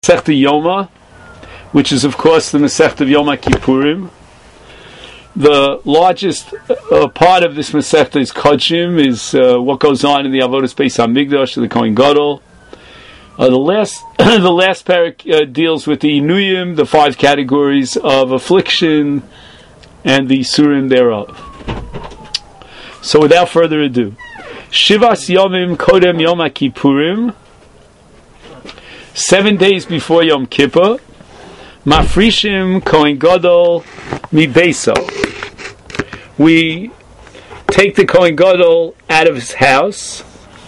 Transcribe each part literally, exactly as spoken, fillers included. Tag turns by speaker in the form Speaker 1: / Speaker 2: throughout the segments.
Speaker 1: Masechta Yoma, which is of course the Masechta of Yom Kippurim. The largest uh, part of this Masechta is Kodshim, is uh, what goes on in the Avodas Beis Hamikdash of the Kohen Gadol. Uh, the last the last parak uh, deals with the Inuyim, the five categories of affliction, and the Surim thereof. So without further ado, Shivas Yomim Kodem Yom Kippurim, seven days before Yom Kippur, Mafrishim Kohen Gadol Mi Beiso. We take the Kohen Gadol out of his house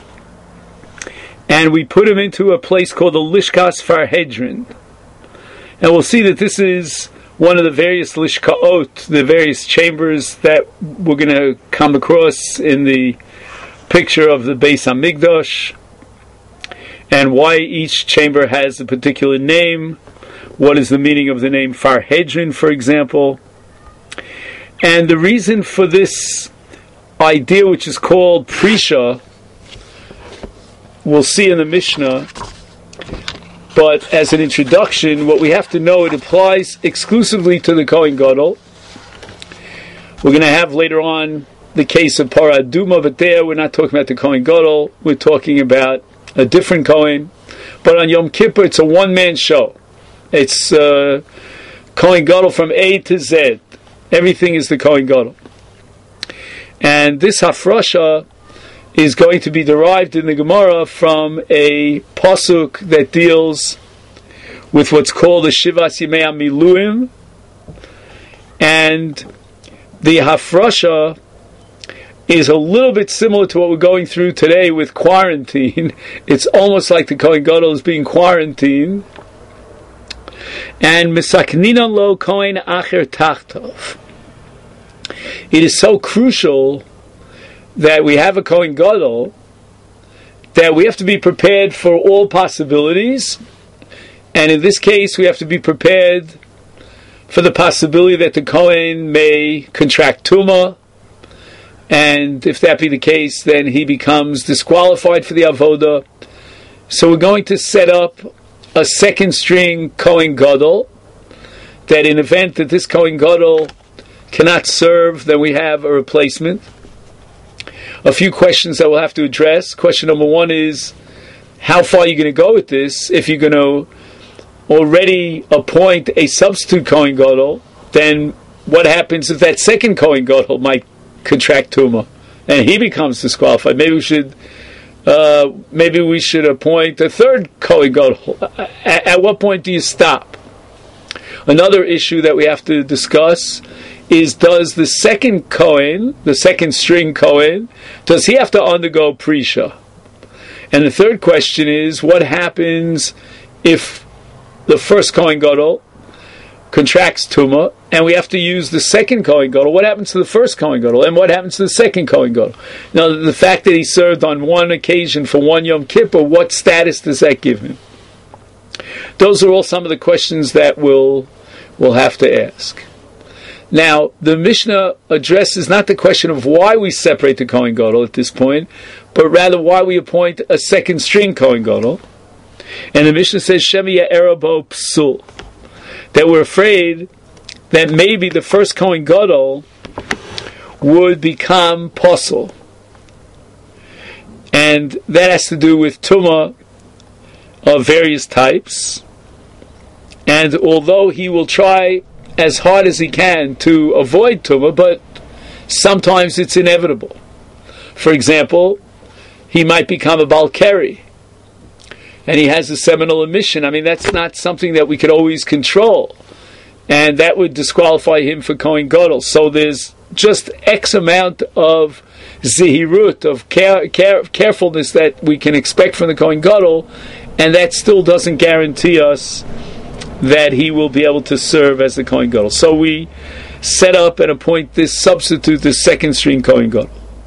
Speaker 1: and we put him into a place called the Lishkas Farhedrin. And we'll see that this is one of the various Lishkaot, the various chambers that we're going to come across in the picture of the Beis Hamikdash, and why each chamber has a particular name. What is the meaning of the name Farhedrin, for example? And the reason for this idea, which is called Prisha, we'll see in the Mishnah. But as an introduction, what we have to know, it applies exclusively to the Kohen Gadol. We're going to have later on the case of Parah Aduma, but there we're not talking about the Kohen Gadol. We're talking about a different Kohen. But on Yom Kippur, it's a one-man show. It's uh, Kohen Gadol from A to Z. Everything is the Kohen Gadol. And this Hafrasha is going to be derived in the Gemara from a pasuk that deals with what's called the Shivas Yimei HaMiluim. And the Hafrasha is a little bit similar to what we're going through today with quarantine. It's almost like the Kohen Gadol is being quarantined. And Misaknina lo Kohen Acher Tachtov. It is so crucial that we have a Kohen Gadol that we have to be prepared for all possibilities. And in this case, we have to be prepared for the possibility that the Kohen may contract Tumah. And if that be the case, then he becomes disqualified for the Avodah. So we're going to set up a second string Kohen Gadol, that in event that this Kohen Gadol cannot serve, then we have a replacement. A few questions that we'll have to address. Question number one is, how far are you going to go with this? If you're going to already appoint a substitute Kohen Gadol, then what happens if that second Kohen Gadol might contract Tumah and he becomes disqualified? Maybe we should uh, maybe we should appoint a third Kohen Gadol. At, at what point do you stop? Another issue that we have to discuss is, does the second Kohen, the second string Kohen, does he have to undergo Prisha? And the third question is, what happens if the first Kohen Gadol contracts Tumah, and we have to use the second Kohen Gadol? What happens to the first Kohen Gadol? And what happens to the second Kohen Gadol? Now, the fact that he served on one occasion for one Yom Kippur, what status does that give him? Those are all some of the questions that we'll, we'll have to ask. Now, the Mishnah addresses not the question of why we separate the Kohen Gadol at this point, but rather why we appoint a second string Kohen Gadol. And the Mishnah says, Shemi Ya'erabo Psul, that we're afraid that maybe the first Kohen Gadol would become Posel. And that has to do with Tumah of various types. And although he will try as hard as he can to avoid Tumah, but sometimes it's inevitable. For example, he might become a Balkari, and he has a seminal emission. I mean, that's not something that we could always control, and that would disqualify him for Kohen Gadol. So there's just X amount of zihirut, of care, care, carefulness that we can expect from the Kohen Gadol, and that still doesn't guarantee us that he will be able to serve as the Kohen Gadol. So we set up and appoint this substitute, the second string Kohen Gadol.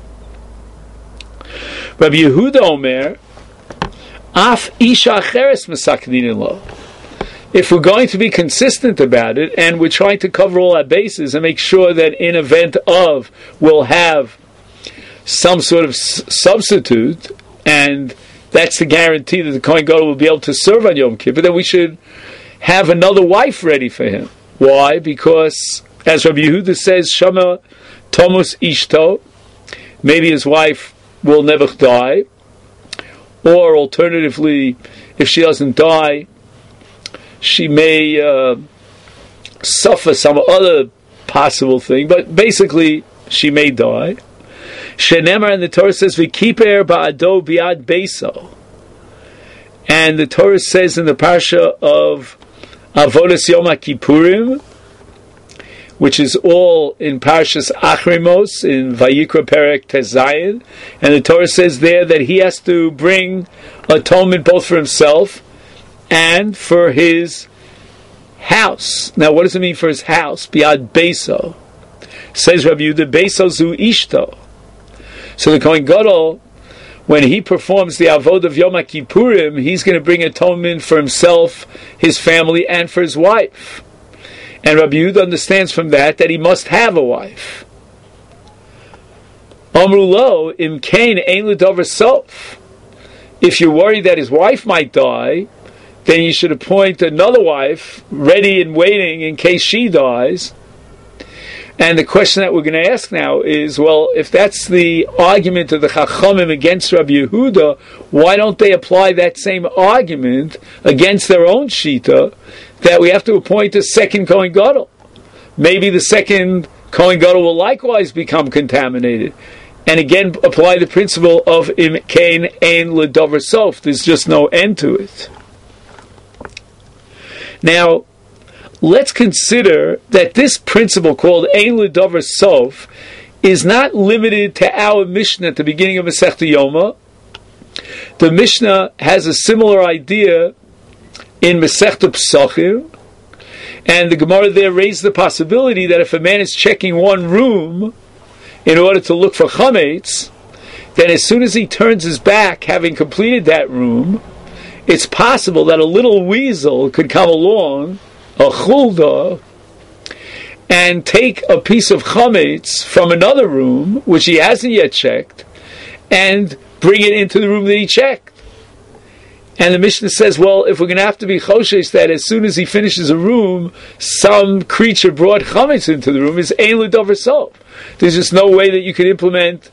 Speaker 1: Rabbi Yehuda Omer, Af Isha Acheres Mesaknin Lo. If we're going to be consistent about it, and we're trying to cover all our bases and make sure that in event of, we'll have some sort of s- substitute, and that's the guarantee that the Kohen Gadol will be able to serve on Yom Kippur, then we should have another wife ready for him. Why? Because, as Rabbi Yehuda says, Shama Tomus Ishto, maybe his wife will never die, or alternatively, if she doesn't die, she may uh, suffer some other possible thing, but basically, she may die. Shenemar, and the Torah says, V'kiper ba'ado biad beso. And the Torah says in the parsha of Avodas Yom HaKippurim, which is all in Parshas Achrimos, in Vayikra Perek Tezayin, and the Torah says there that he has to bring atonement both for himself and for his house. Now, what does it mean for his house? Biad beso. Says Rabbi Yehuda, beso zu ishto. So the Kohen Gadol, when he performs the Avod of Yom HaKippurim, he's going to bring atonement for himself, his family, and for his wife. And Rabbi Yehuda understands from that that he must have a wife. Amru lo, im kain ein l'davar sof. If you're worried that his wife might die, then you should appoint another wife ready and waiting in case she dies. And the question that we're going to ask now is, well, if that's the argument of the Chachamim against Rabbi Yehuda, why don't they apply that same argument against their own Shita, that we have to appoint a second Kohen Gadol? Maybe the second Kohen Gadol will likewise become contaminated. And again, apply the principle of Im Kain Ein L'Davar Sof. There's just no end to it. Now, let's consider that this principle called Ein L'Davar Sof is not limited to our Mishnah at the beginning of Masechta Yoma. The Mishnah has a similar idea in Masechta Pesachim, and the Gemara there raised the possibility that if a man is checking one room in order to look for chametz, then as soon as he turns his back, having completed that room, it's possible that a little weasel could come along, a chulda, and take a piece of chametz from another room, which he hasn't yet checked, and bring it into the room that he checked. And the Mishnah says, well, if we're going to have to be choshesh that as soon as he finishes a room, some creature brought chametz into the room, is ein l'davar sof. There's just no way that you can implement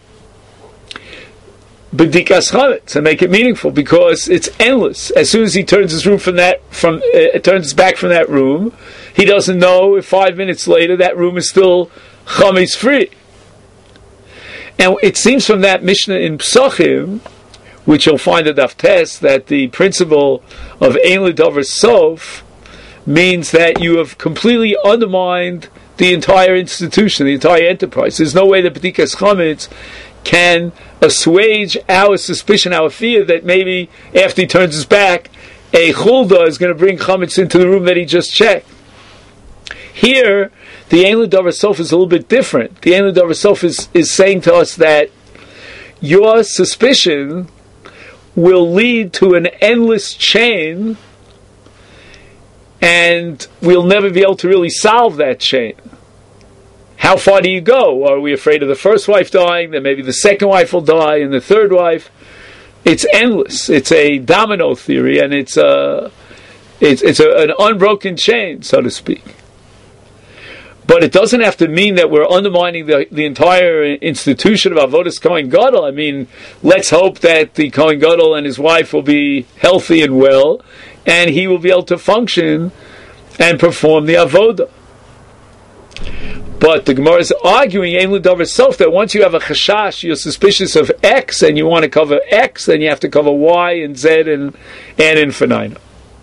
Speaker 1: b'dikas chametz and make it meaningful, because it's endless. As soon as he turns his room from that, from uh, turns his back from that room, he doesn't know if five minutes later that room is still chametz free. And it seems from that Mishnah in Pesachim, which you'll find at Daf Tes, that the principle of Ein L'Davar Sof means that you have completely undermined the entire institution, the entire enterprise. There's no way that b'dikas chametz can assuage our suspicion, our fear that maybe after he turns his back, a chulda is going to bring chametz into the room that he just checked. Here, the Ein L'Davar Sof is a little bit different. The Ein L'Davar Sof is, is saying to us that your suspicion will lead to an endless chain, and we'll never be able to really solve that chain. How far do you go? Are we afraid of the first wife dying? Then maybe the second wife will die, and the third wife. It's endless. It's a domino theory, and it's a, it's it's a, an unbroken chain, so to speak. But it doesn't have to mean that we're undermining the, the entire institution of Avodas Kohen Gadol. I mean, let's hope that the Kohen Gadol and his wife will be healthy and well, and he will be able to function and perform the Avodah. But the Gemara is arguing, Ein L'Davar Sof, that once you have a chashash, you're suspicious of X, and you want to cover X, then you have to cover Y and Z and, and infinitum.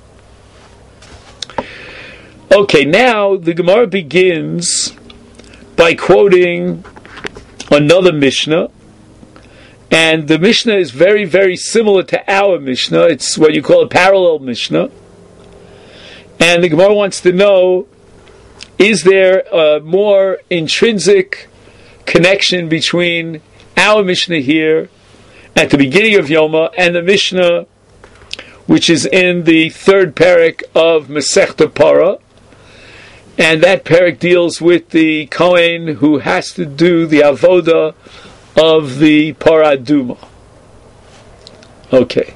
Speaker 1: Okay, now the Gemara begins by quoting another Mishnah, and the Mishnah is very, very similar to our Mishnah. It's what you call a parallel Mishnah. And the Gemara wants to know, is there a more intrinsic connection between our Mishnah here at the beginning of Yoma and the Mishnah which is in the third parak of Masechta Para? And that parak deals with the Kohen who has to do the avoda of the Parah Aduma. Okay.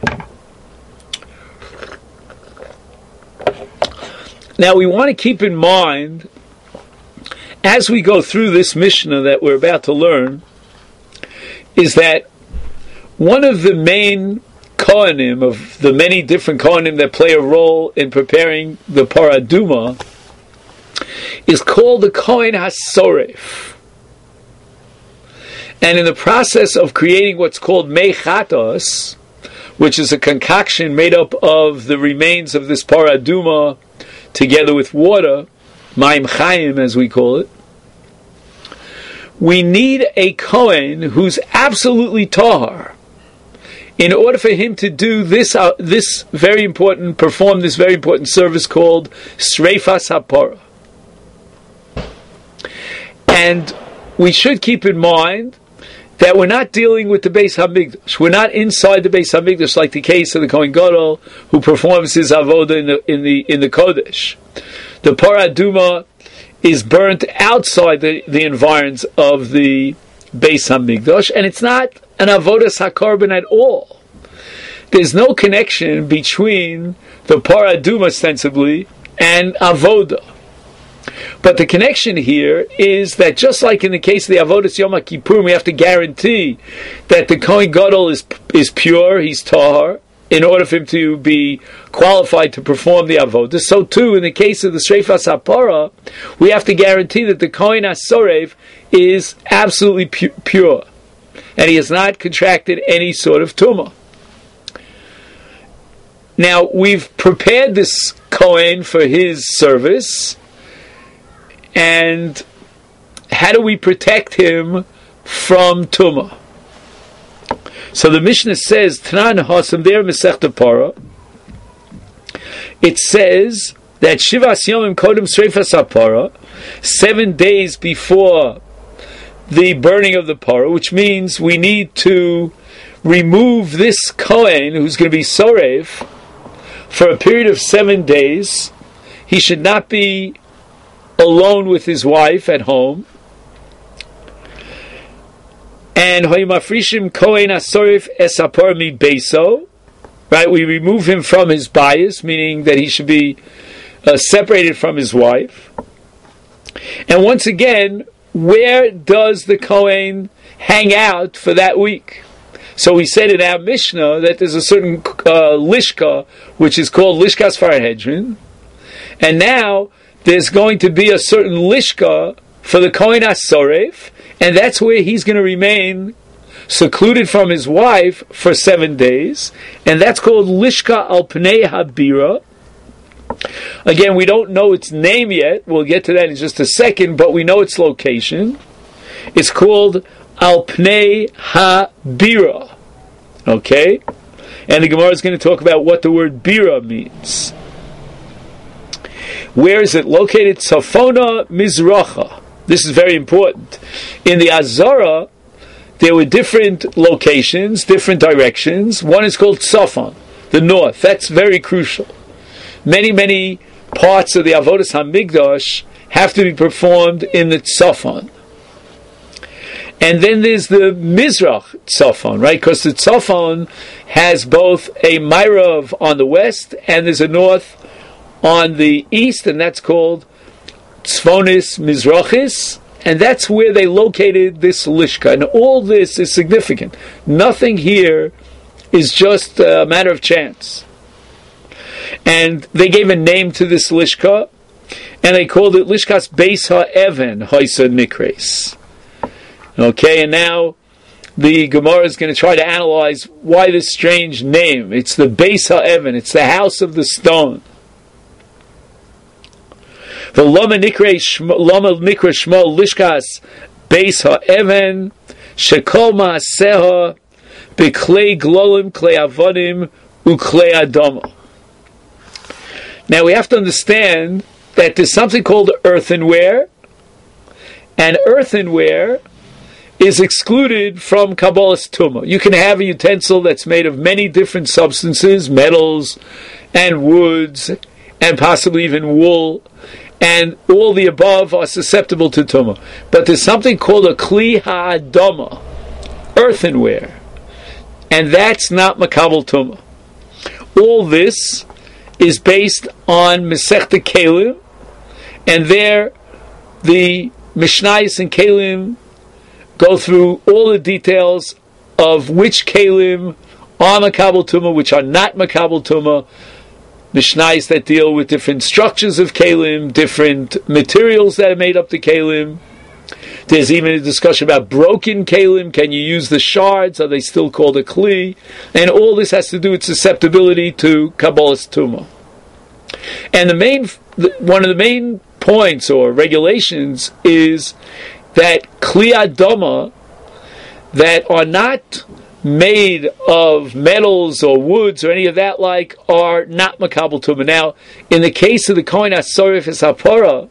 Speaker 1: Now we want to keep in mind, as we go through this Mishnah that we're about to learn, is that one of the main Kohanim, of the many different Kohanim that play a role in preparing the Paraduma, is called the Kohen HaSoref. And in the process of creating what's called Mei Chatos, which is a concoction made up of the remains of this Paraduma together with water, Maim Chaim as we call it, we need a Kohen who's absolutely Tahar in order for him to do this uh, this very important, perform this very important service called Sreifas HaPara. And we should keep in mind that we're not dealing with the Beis HaMikdash. We're not inside the Beis HaMikdash like the case of the Kohen Gadol who performs his avodah in the in the in the Kodesh. The Paraduma is burnt outside the, the environs of the Beis HaMikdash, and it's not an avodas hakorban at all. There's no connection between the Paraduma ostensibly and avodah. But the connection here is that just like in the case of the Avodas Yom HaKippur, we have to guarantee that the Kohen Gadol is is pure, he's tahar, in order for him to be qualified to perform the Avodah. So too, in the case of the Sreifas HaPara, we have to guarantee that the Kohen HaSorev is absolutely pu- pure, and he has not contracted any sort of tumah. Now, we've prepared this Kohen for his service, and how do we protect him from tumah? So the Mishnah says, Tanan Hasam there Masechta Para. It says that Shivas Yomim Kodem Sreifas HaPara, seven days before the burning of the para, which means we need to remove this Kohen who's going to be Sorev for a period of seven days. He should not be alone with his wife at home. And Hoymafrishim Kohen Asorif Esapor Mi Beso, right? We remove him from his bias, meaning that he should be uh, separated from his wife. And once again, where does the Kohen hang out for that week? So we said in our Mishnah that there's a certain uh, Lishka, which is called Lishkas Farahedrin, and now there's going to be a certain Lishka for the Kohen HaSoref, and that's where he's going to remain secluded from his wife for seven days, and that's called Lishka Al Pnei Habira. Again, we don't know its name yet. We'll get to that in just a second, but we know its location. It's called Al Pnei Habira. Okay? And the Gemara is going to talk about what the word Bira means. Where is it located? Tzafona Mizracha. This is very important. In the Azara, there were different locations, different directions. One is called Tzafon, the north. That's very crucial. Many, many parts of the Avodas HaMikdash have to be performed in the Tzafon. And then there's the Mizrach Tzafon, right? Because the Tzafon has both a Ma'arav on the west and there's a north on the east, and that's called Tzfonis Mizrachis, and that's where they located this Lishka. And all this is significant. Nothing here is just a matter of chance. And they gave a name to this Lishka, and they called it Lishkas Beis HaEven Hoisa Nikres. Okay, and now the Gemara is going to try to analyze why this strange name. It's the Beis HaEven, it's the house of the stone. The Lama Nikre Shmo Lishkas Beis HaEven Shekol Ma'aseha B'Klei Glolim Klei Avodim U'Klei Adama. Now we have to understand that there's something called earthenware, and earthenware is excluded from Kabbalah's Tumah. You can have a utensil that's made of many different substances, metals and woods, and possibly even wool, and all the above are susceptible to Tumah. But there's something called a Kli Ha'adama, earthenware. and that's not makabel tumah. All this is based on Masechta Kelim, and there the Mishnayos and Kelim go through all the details of which Kelim are makabel tumah, which are not makabel tumah. Mishnayos that deal with different structures of Kelim, different materials that made up the Kelim. There's even a discussion about broken Kelim. Can you use the shards? Are they still called a Kli? And all this has to do with susceptibility to Kabbalas Tumah. And the main, one of the main points or regulations is that Kli Adama that are not made of metals or woods or any of that like are not makabel tumah. Now, in the case of the Kohen HaSoref HaPorah,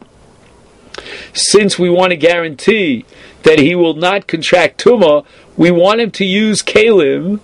Speaker 1: since we want to guarantee that he will not contract tumah, we want him to use kelim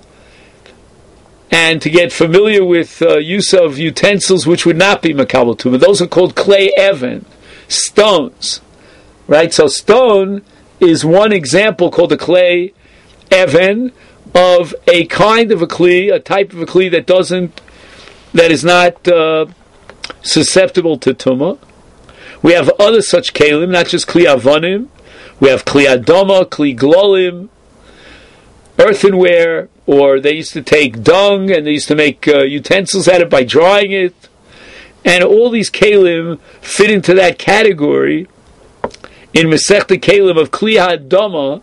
Speaker 1: and to get familiar with uh, use of utensils which would not be makabel tumah. Those are called clay even, stones, right? So stone is one example called the clay even of a kind of a kli, a type of a kli that doesn't, that is not uh, susceptible to tumah. We have other such kelim, not just kli avonim. We have kli adoma, kli glolim, earthenware, or they used to take dung and they used to make uh, utensils out of it by drying it. And all these kelim fit into that category in Masechta Kelim of kli adoma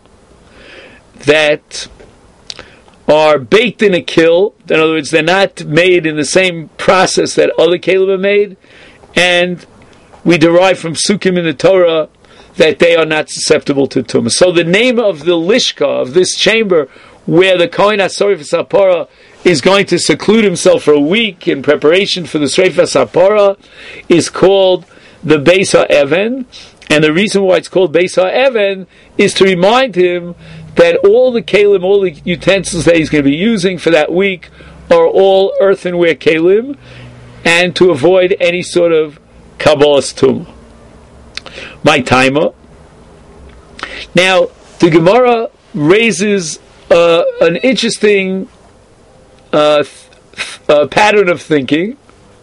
Speaker 1: that are baked in a kiln. In other words, they're not made in the same process that other kelim are made, and we derive from Sukkim in the Torah that they are not susceptible to tumah. So the name of the lishka, of this chamber, where the Kohen HaSoref HaPorah is going to seclude himself for a week in preparation for the Sreifas HaPorah, is called the Beis HaEven, and the reason why it's called Beis HaEven is to remind him that all the kelim, all the utensils that he's going to be using for that week are all earthenware kelim, and to avoid any sort of kabbalas tumah. My timer. Now, the Gemara raises uh, an interesting uh, th- uh, pattern of thinking,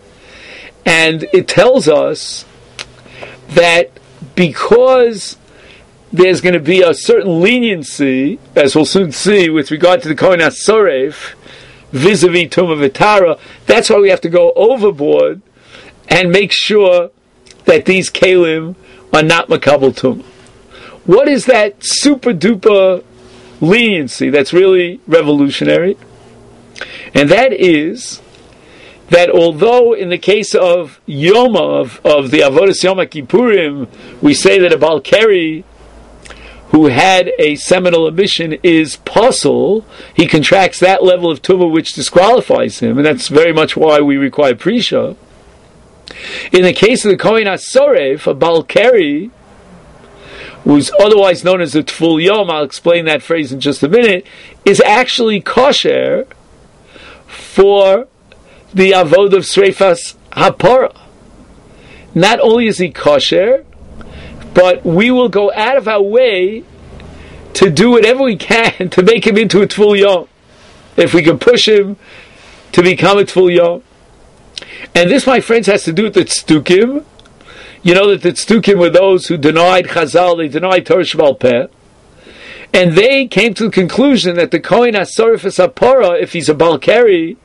Speaker 1: and it tells us that because there's going to be a certain leniency, as we'll soon see, with regard to the Kohen HaSoref, vis-a-vis Tumah V'Tara, that's why we have to go overboard and make sure that these kelim are not makabel tumah. What is that super duper leniency that's really revolutionary? And that is that although in the case of Yoma, of, of the Avodas Yom Kippurim, we say that a Baal Keri who had a seminal emission is pasul, he contracts that level of tumah which disqualifies him, and that's very much why we require prisha. In the case of the Kohen HaSoref, a Baal Keri, who's otherwise known as the Tful Yom, I'll explain that phrase in just a minute, is actually kosher for the avod of Sreifas HaPorah. Not only is he kosher, but we will go out of our way to do whatever we can to make him into a Tful Yom, if we can push him to become a Tful Yom. And this, my friends, has to do with the Tzdukim. You know that the Tzdukim were those who denied Chazal, they denied Torah Sheba'al Peh, and they came to the conclusion that the Kohen HaSoref HaPorah, if he's a Baal Keri,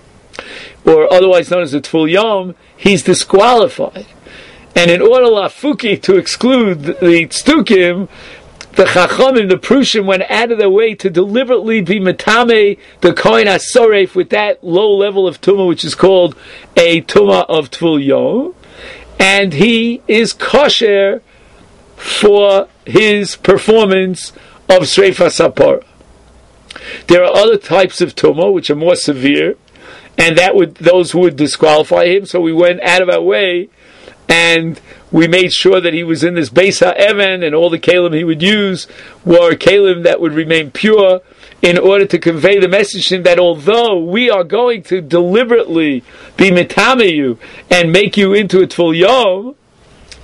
Speaker 1: or otherwise known as a Tful Yom, he's disqualified. And in order lafuki to exclude the Tzdukim, the Chachamim, the Prushim, went out of their way to deliberately be metame the Kohen HaSoref with that low level of tumah, which is called a tumah of Tful Yom, and he is kosher for his performance of Sreifas HaPorah. There are other types of tumah which are more severe, and that would those would disqualify him. So we went out of our way and we made sure that he was in this Beis HaEven, and all the kelim he would use were kelim that would remain pure, in order to convey the message to him that although we are going to deliberately be mitame you and make you into a Tful Yom,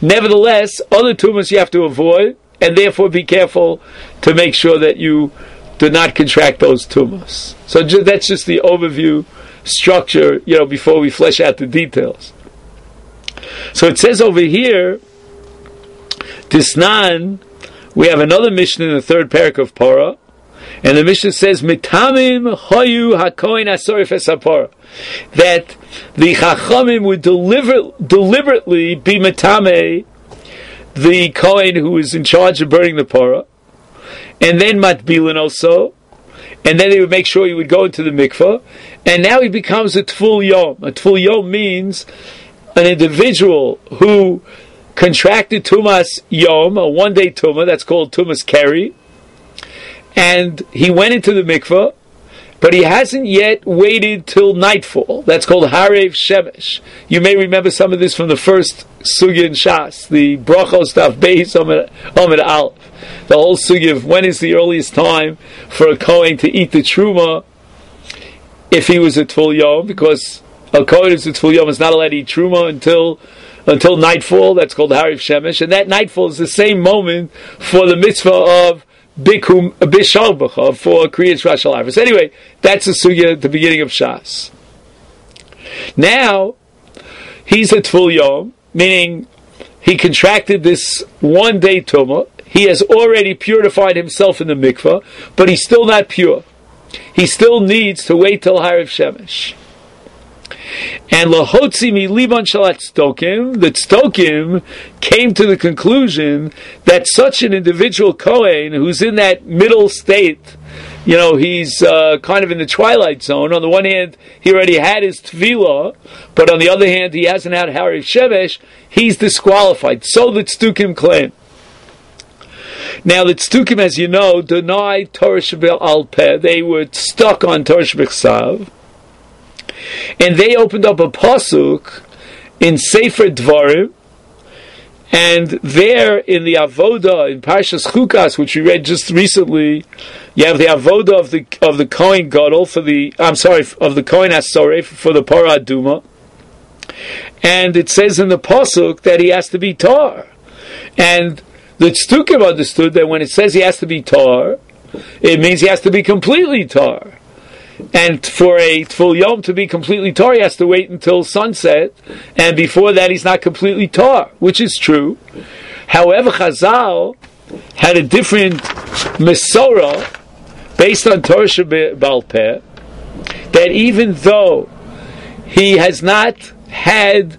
Speaker 1: nevertheless, other tumas you have to avoid, and therefore be careful to make sure that you do not contract those tumas. So ju- that's just the overview structure, you know, before we flesh out the details. So it says over here, Disnan, we have another Mishnah in the third parak of Parah, and the Mishnah says, Mitamim hoyu hakoin asorif esapara, that the Chachamim would deliver, deliberately be Mitame, the Kohen who is in charge of burning the Parah, and then Matbilin also, and then they would make sure he would go into the mikvah, and now he becomes a Tful Yom. A Tful Yom means an individual who contracted Tumas Yom, a one-day Tumah, that's called Tumas Keri, and he went into the mikvah, but he hasn't yet waited till nightfall. That's called Harev Shemesh. You may remember some of this from the first Sugya in Shas, the Brachos stuff, Beis Amid Aleph. The whole Sugya of when is the earliest time for a Kohen to eat the Truma if he was a Tful Yom, because a Kohen who's a Tful Yom is not allowed to eat Truma until until nightfall. That's called Harev Shemesh, and that nightfall is the same moment for the mitzvah of Bikum Bishalbacha for Kriyat Shvashal Avos. Anyway, that's the sugya at the beginning of Shas. Now, he's a Tful Yom, meaning he contracted this one day Tumah. He has already purified himself in the mikvah, but he's still not pure. He still needs to wait till Harev Shemesh. And lahotzi mi liban shalat tztokim, the tztokim came to the conclusion that such an individual Kohen who's in that middle state, you know, he's uh, kind of in the twilight zone. On the one hand, he already had his tefillah, but on the other hand, he hasn't had Harev Shemesh. He's disqualified. So the tztokim claim. Now the tztukim, as you know, denied Torah Shebel Al Peh. They were stuck on Torah Shebechsav. And they opened up a pasuk in Sefer Dvarim, and there in the Avodah in Parshas Chukas, which we read just recently, you have the Avodah of the of the Kohen Gadol for the I'm sorry of the Kohen Hasoref for the Parah Aduma, and it says in the pasuk that he has to be tar, and the Tztukim understood that when it says he has to be tar, it means he has to be completely tar. And for a Tful Yom to be completely tar, he has to wait until sunset, and before that he's not completely tar, which is true. However, Chazal had a different Mesorah based on Torah Sheba'al Peh, that even though he has not had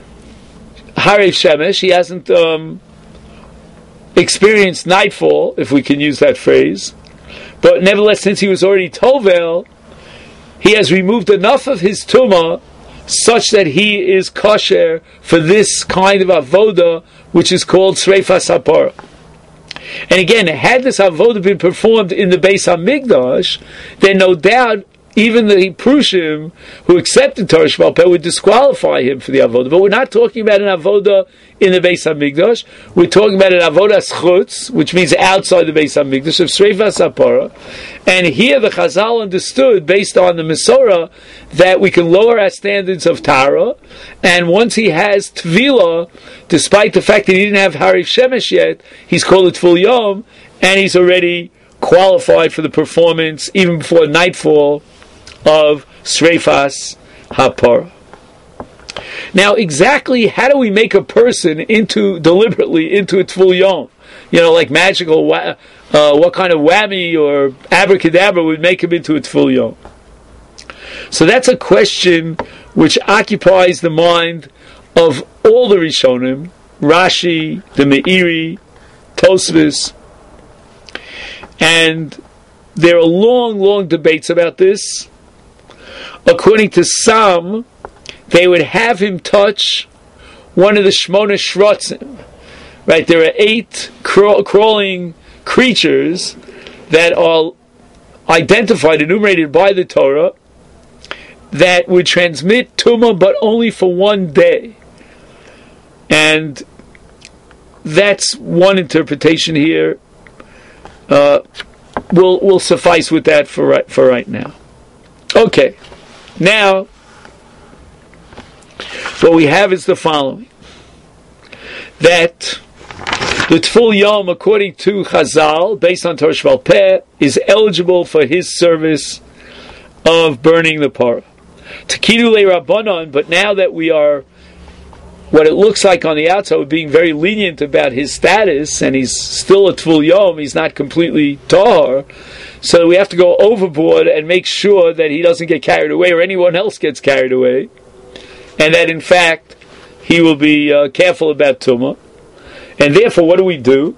Speaker 1: Harev Shemesh, he hasn't um, experienced nightfall, if we can use that phrase, but nevertheless, since he was already Tovel, he has removed enough of his tumah such that he is kosher for this kind of avoda, which is called Sreifas Hapara. And again, had this avoda been performed in the Beis Hamikdash, then no doubt even the Prushim who accepted Torah Sheba'al Peh would disqualify him for the avoda. But we're not talking about an avoda in the Beis Hamikdash. We're talking about an avoda schutz, which means outside the Beis Hamikdash, of Sreifas Hapara. And here the Chazal understood, based on the Mesorah, that we can lower our standards of Tara, and once he has Tvila, despite the fact that he didn't have Harev Shemesh yet, he's called a Tful Yom, and he's already qualified for the performance, even before nightfall, of Sreifas Hapara. Now, exactly how do we make a person into, deliberately, into a Tful Yom? You know, like magical, wa- uh, what kind of whammy or abracadabra would make him into a Tful Yom? So that's a question which occupies the mind of all the Rishonim, Rashi, the Meiri, Tosfos, and there are long, long debates about this. According to some, they would have him touch one of the Shmona Shrotzim. Right, there are eight craw- crawling creatures that are identified, enumerated by the Torah, that would transmit Tumah, but only for one day. And that's one interpretation here. Uh, we'll, we'll suffice with that for right, for right now. Okay, now what we have is the following. That The Tful Yom, according to Chazal, based on Torah Shval Peh, is eligible for his service of burning the parah. Tekinu le Rabbanon, but now that we are, what it looks like on the outside, being very lenient about his status, and he's still a Tful Yom, he's not completely tahor, so we have to go overboard and make sure that he doesn't get carried away, or anyone else gets carried away, and that in fact he will be uh, careful about Tumah. And therefore, what do we do?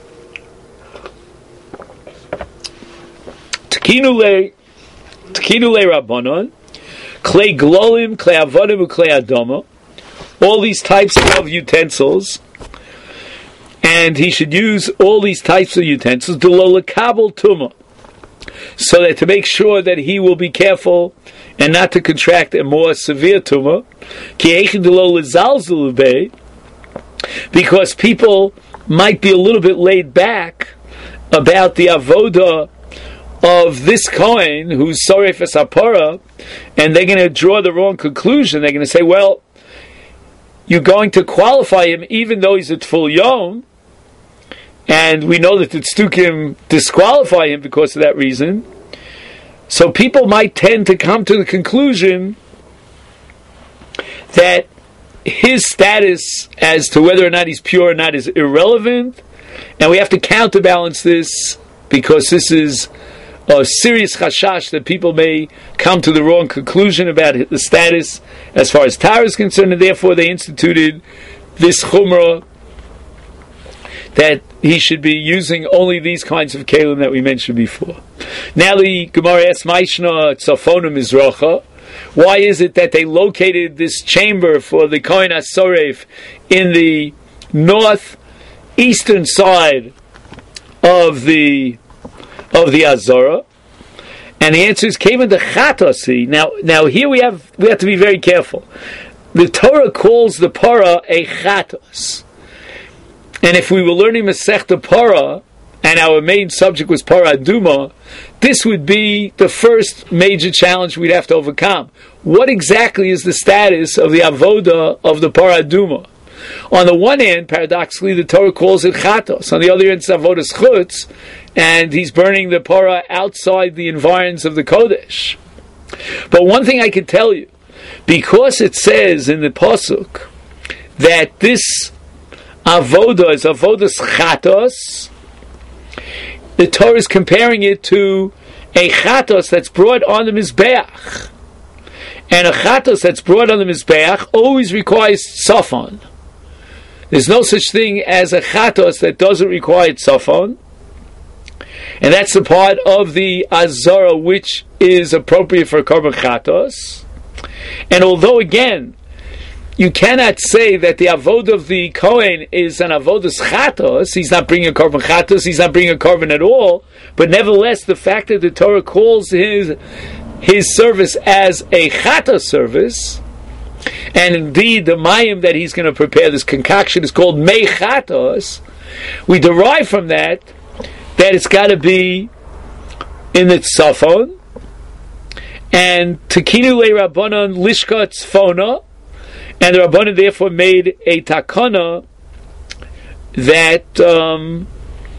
Speaker 1: Tekinu le Tekinu le Rabbanon, Klei Glolim, Klei Avodim, Klei Adama, all these types of utensils, and he should use all these types of utensils, Delo lekabel Tumah, so that to make sure that he will be careful and not to contract a more severe Tumah, Ki eichin delo lezalzel bei, because people might be a little bit laid back about the avoda of this Kohen who's soref es hapara, and they're going to draw the wrong conclusion. They're going to say, well, you're going to qualify him even though he's a Tful Yom, and we know that the Tzdukim disqualify him because of that reason. So people might tend to come to the conclusion that his status as to whether or not he's pure or not is irrelevant, and we have to counterbalance this because this is a serious chashash that people may come to the wrong conclusion about the status as far as Torah is concerned, and therefore they instituted this chumrah that he should be using only these kinds of kelim that we mentioned before. Now the Gemara asks, Maishna Tzafonim Mizracha, why is it that they located this chamber for the Kohen HaSoref in the northeastern side of the of the Azara? And the answer is came in the Chatasi. Now, now here we have we have to be very careful. The Torah calls the parah a Chatos, and if we were learning Masechta Parah, and our main subject was Parah Aduma, this would be the first major challenge we'd have to overcome. What exactly is the status of the avoda of the Parah Aduma? On the one hand, paradoxically, the Torah calls it Chatos. On the other hand, it's avodas chutz, and he's burning the parah outside the environs of the Kodesh. But one thing I can tell you, because it says in the Pasuk that this avoda is avodas Chatos, the Torah is comparing it to a chatos that's brought on the Mizbeach. And a chatos that's brought on the Mizbeach always requires tzafon. There's no such thing as a chatos that doesn't require tzafon. And that's the part of the Azara which is appropriate for korban chatos. And although, again, you cannot say that the avodah of the Kohen is an avodas chatos, he's not bringing a korban chatos, he's not bringing a korban at all, but nevertheless, the fact that the Torah calls his his service as a chatos service, and indeed the mayim that he's going to prepare, this concoction, is called mei chatos, we derive from that that it's got to be in the tzafon, and tekinu le rabbanon lishka tzfona, and the Rabbanan therefore made a takana that um,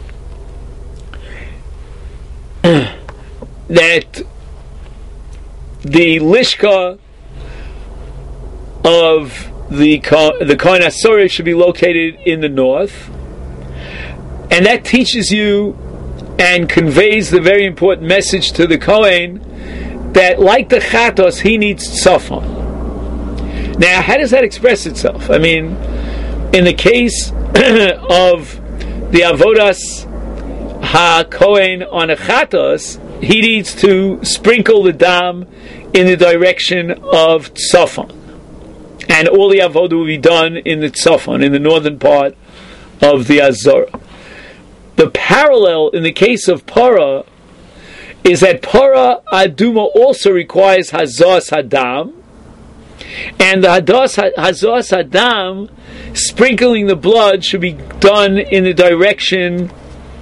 Speaker 1: that the lishka of the the Kohen HaSoref should be located in the north, and that teaches you and conveys the very important message to the Kohen that, like the Chatos, he needs tzafon. Now, how does that express itself? I mean, in the case of the avodas ha-kohen on a chatos, he needs to sprinkle the dam in the direction of tzafon, and all the avodah will be done in the tzafon, in the northern part of the Azara. The parallel in the case of parah is that parah aduma also requires hazas hadam. And the Hadas Hazas Adam, sprinkling the blood, should be done in the direction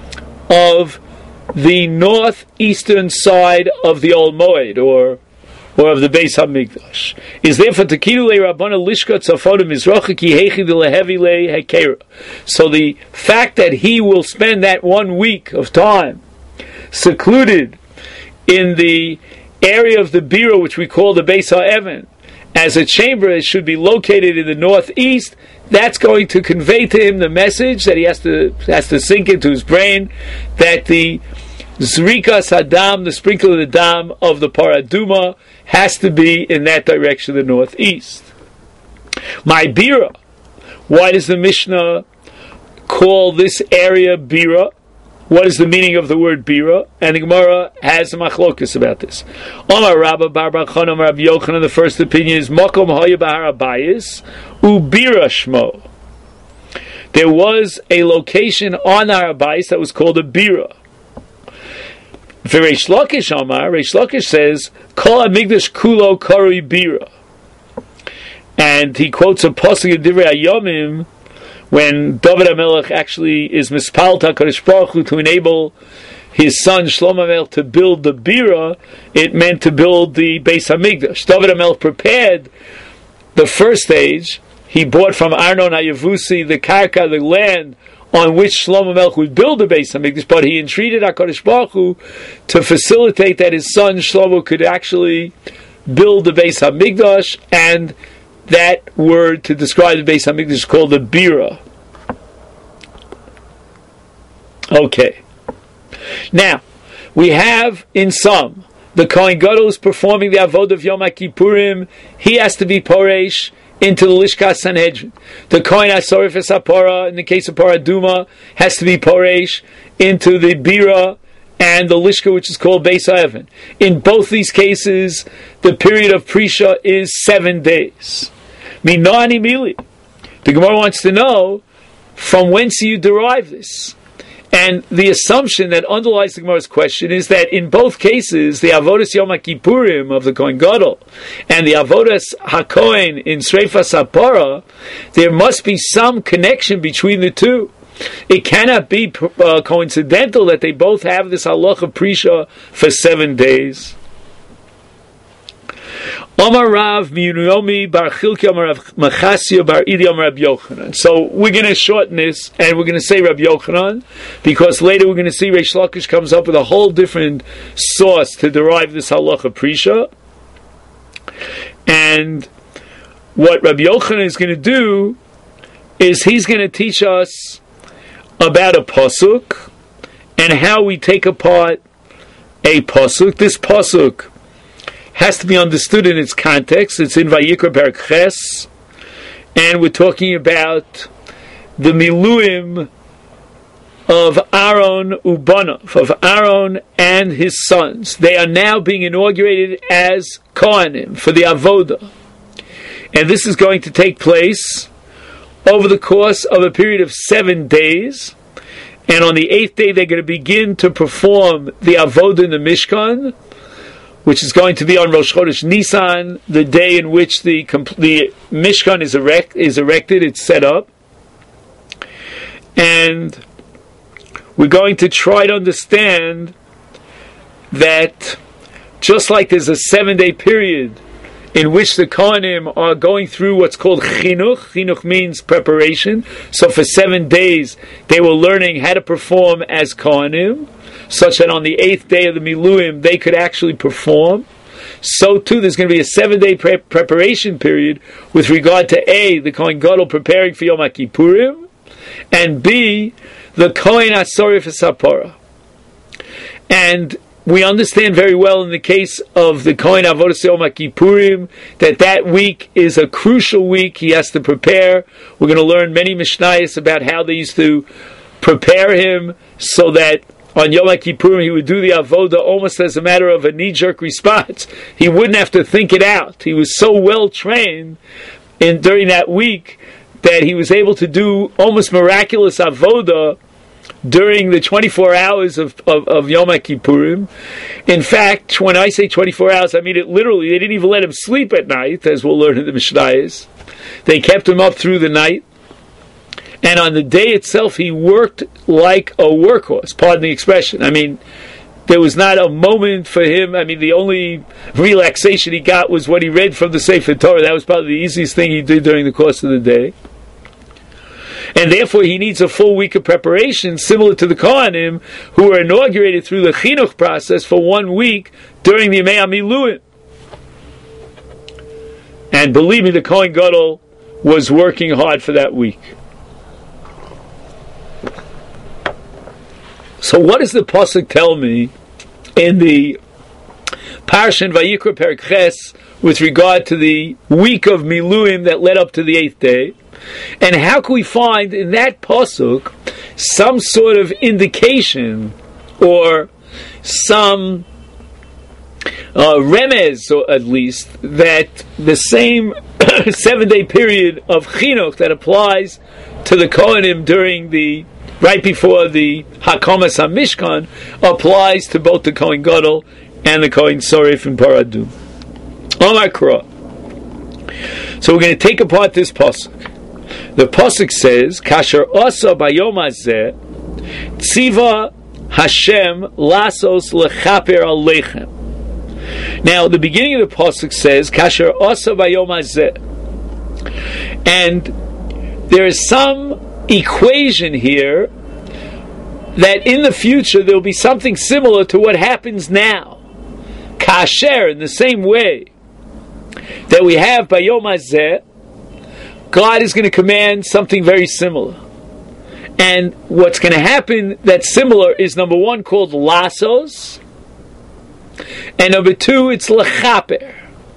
Speaker 1: of the northeastern side of the Old Moed, or or of the Beis Hamikdash, is therefore Tekidu le Rabbana Lishka Tzafon Mizracha Ki Heichi de Lehevi le Hekera. So the fact that he will spend that one week of time secluded in the area of the Bira, which we call the Beis HaEvan, as a chamber that should be located in the northeast, that's going to convey to him the message that he has to has to sink into his brain, that the Zrika Sadam, the sprinkle of the dam of the Paraduma, has to be in that direction, the northeast. My Bira. Why does the Mishnah call this area Bira? What is the meaning of the word Bira? And the Gemara has a machlokus about this. Omar Rabba Bar Bar Chana Omar Rabbi Yochanan, the first opinion is Makom Haya Bahar Abayis U Bira Shmo. There was a location on Har Abayis that was called a Bira. For Reish Lakish Omar, Reish Lakish says Kol HaMikdash Kulo Karui Bira, and he quotes a pasuk in Divrei Hayomim when David HaMelech actually is mispal HaKadosh Baruch Hu to enable his son Shlomo HaMelech to build the Bira. It meant to build the Beis HaMikdash. David HaMelech prepared the first stage. He bought from Arnon HaYevusi the karka, the land on which Shlomo HaMelech would build the Beis HaMikdash, but he entreated HaKadosh Baruch Hu to facilitate that his son Shlomo could actually build the Beis HaMikdash, and that word to describe the Beis HaMikdash is called the Bira. Okay. Now, we have in some, the Kohen Gadol is performing the Avodah of Yom HaKippurim. He has to be Poresh into the Lishkas Sanhedrin. The Kohen HaSorif HaSapora, in the case of Paraduma, has to be Poresh into the Bira and the Lishka, which is called Beis HaEvan. In both these cases, the period of Prisha is seven days. Minani Mili. The Gemara wants to know, from whence do you derive this? And the assumption that underlies the Gemara's question is that in both cases, the Avodas Yom HaKippurim of the Kohen Gadol and the Avodas HaKohen in Sreifa Sapara, there must be some connection between the two. It cannot be uh, coincidental that they both have this halach of Prisha for seven days. Omar Rav Miyunomi Bar Chilki Omar Rav Machasio Bar Idi Omar Rabbi Yochanan. So we're going to shorten this, and we're going to say Rabbi Yochanan, because later we're going to see Reish Lakish comes up with a whole different source to derive this halacha Prisha. And what Rabbi Yochanan is going to do is he's going to teach us about a pasuk and how we take apart a pasuk. This pasuk has to be understood in its context. It's in Vayikra Perek Ches, and we're talking about the miluim of Aaron Ubanav, of Aaron and his sons. They are now being inaugurated as Kohanim for the Avodah, and this is going to take place over the course of a period of seven days. And on the eighth day, they're going to begin to perform the Avodah in the Mishkan, which is going to be on Rosh Chodesh Nisan, the day in which the the Mishkan is erect is erected, it's set up. And we're going to try to understand that just like there's a seven-day period in which the Kohanim are going through what's called chinuch. Chinuch means preparation. So for seven days, they were learning how to perform as Kohanim, such that on the eighth day of the Miluim, they could actually perform. So too, there's going to be a seven-day pre- preparation period with regard to A, the Kohen Gadol preparing for Yom HaKippurim, and B, the Kohen HaSorif HaSapora. And we understand very well in the case of the Kohen Avodas Yom HaKippurim that that week is a crucial week. He has to prepare. We're going to learn many Mishnayos about how they used to prepare him so that on Yom HaKippurim he would do the Avodah almost as a matter of a knee-jerk response. He wouldn't have to think it out. He was so well trained in during that week that he was able to do almost miraculous Avodah during the twenty-four hours of, of, of Yom HaKippurim. In fact, when I say twenty-four hours, I mean it literally. They didn't even let him sleep at night, as we'll learn in the Mishnayos. They kept him up through the night. And on the day itself, he worked like a workhorse, pardon the expression. I mean, there was not a moment for him. I mean, the only relaxation he got was what he read from the Sefer Torah. That was probably the easiest thing he did during the course of the day. And therefore he needs a full week of preparation, similar to the Kohanim, who were inaugurated through the Chinuch process for one week during the Yemei HaMiluim. And believe me, the Kohen Gadol was working hard for that week. So what does the pasuk tell me in the Parshan Vayikra Perek Ches with regard to the week of Miluim that led up to the eighth day? And how can we find in that pasuk some sort of indication or some uh, remez, or at least, that the same seven-day period of chinuch that applies to the Kohanim during the right before the Hakamas HaMishkan applies to both the Kohen Gadol and the Kohen Soref in Paradum. Omar Kra. So we're going to take apart this pasuk. The pasuk says, "Kasher Asa Bayom Hazeh Tziva Hashem Lasos Lechaper Aleichem." Now, the beginning of the pasuk says, "Kasher Asa Bayom Hazeh," and there is some equation here that in the future there will be something similar to what happens now. Kasher, in the same way that we have by Yom Hazeh, God is going to command something very similar. And what's going to happen that's similar is, number one, called lasos, and number two, it's lechaper.